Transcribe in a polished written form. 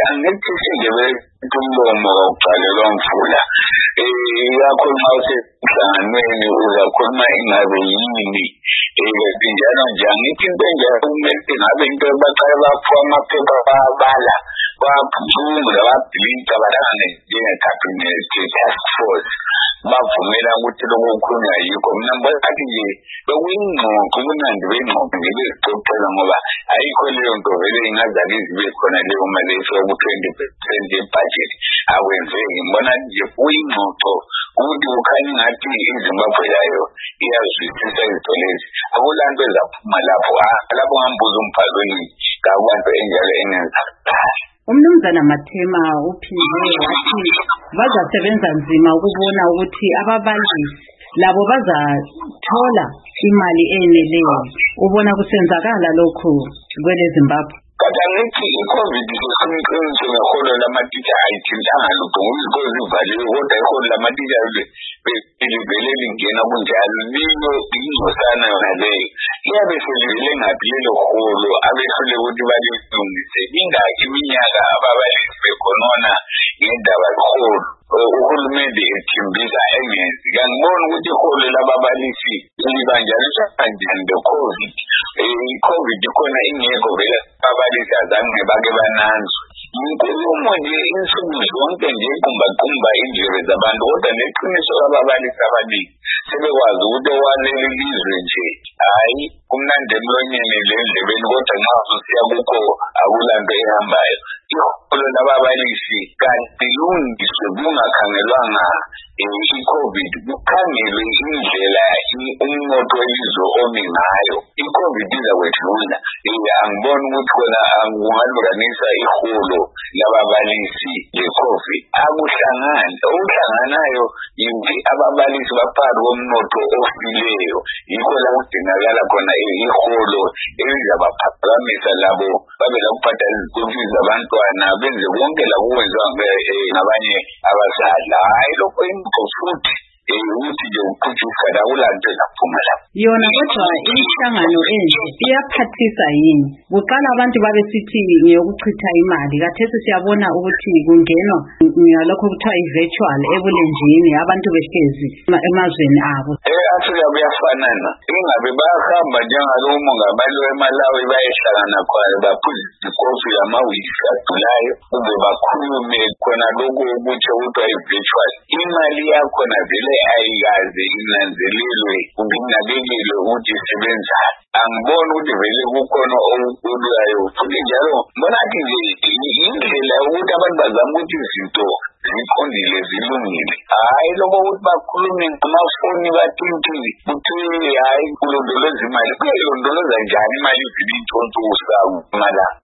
angithi sindebe umlomo uqalelwa mfula yakho uma usehlanganweni uzakhuluma ingabe yini njalo nje angithi into enjalo kumele ngabe into baqala baphuwa amaphepha babala baphumula babhilinka balangane njengekhabhinethi task force bavumela ukuthi lokho kukhulunywa yikho mina ngathi nje bekuyingxoxo ubunandi bengxoxo nje bezixoxela ngoba ayikho leyo nto vele ingazake zibe khona leyo mali efika ku-20% yebudget akwenzeki ngibona nje kuyingxoxo ukuthi kukhanya ngathi iZimbabwe yayo iyazwisisa izinto lezi akulanto ezaphuma lapho lapho ngambuza umbhalweni kakwanto enjalo engenzakala. Umnumzana Mathema uphinde wathi bazasebenza nzima ukubona ukuthi ababalisi labo bazathola imali eneleyo. Ubona kusenzakala lokhu kwele Zimbabwe? Kodwa ngithi iCovid isimqiniso ngeholo lamatitsha ayithintanga lutho ngoba ivaliwe kodwa iholo lamatitsha belivele lingena kunjalo liyosana yona leyo iyabe selivele ngaphi lelo holo abehlule ukuthi balilungise ingaki iminyaka ababalisi bekhonona ngendaba yeholo uhulumende ethimbisa engenzi ngiyangibona ukuthi iholo lababalisi libanjaliswa kanjani le-COVID i-COVID ikhona ingekho vele ababalisi azange bake bananzwe inkulumo nje insuku zonke nje iqumba indlebe zabantu kodwa neqiniso lababalisi abaningi sebekwazi ukuthi owanele ilizwe nje hayi kumnandi emlonyeni lendlebeni kodwa nxa usiya kukho akulanto ehambayo iholo lababalisi kanti lungiswe kungakhangelwanga i-COVID kukhangelwe indlela umnotho welizwe omi ngayo i-COVID izakwedlula angiboni ukuthi khona kungalukanisa iholo lababalisi le-COVID akuhlangani okuhlanganayo yikuthi ababalisi baphakathi komnotho ofileyo yikho la kudingakala khona iholo elizabaphakamisa labo babe lakubhadala izikolo zabantwana benze konke lakwenziwa ngabanye abazali hayi lokho futhi ukuthi nje uqhutshisa akulanto ezaphuma lapho yona kodwa imihlangano enje iyaphathisa yini kuqala abantu babesithi ngiyokuchitha imali kathesi siyabona ukuthi kungenwa ngalokho kuthiwa i-virtual ebulenjini abantu behlezi emazweni abo Afrika kuyafanana ingabe bayahamba njengalo umongameli weMalawi bayehlangana khona baphuza ikofi yamawisi adulayo kube bakhulume khona lokho ukuthi kuthiwa i-virtual imali yakhona vele ayikaze inanzelelwe kumbe inabekelwe ukuthi isebenzani angiboni ukuthi vele kukhona okukhuluyayo futhi njalo mbona athi nje indlela ukuthi abantu bazama ukuthi izinto ziqondile zilungile hayi lokho ukuthi bakhulume ngamafoni bathintile kuthiwe hayi kulondoloza imali kuyilondoloza njani imali ivile intshontsho usaku malanga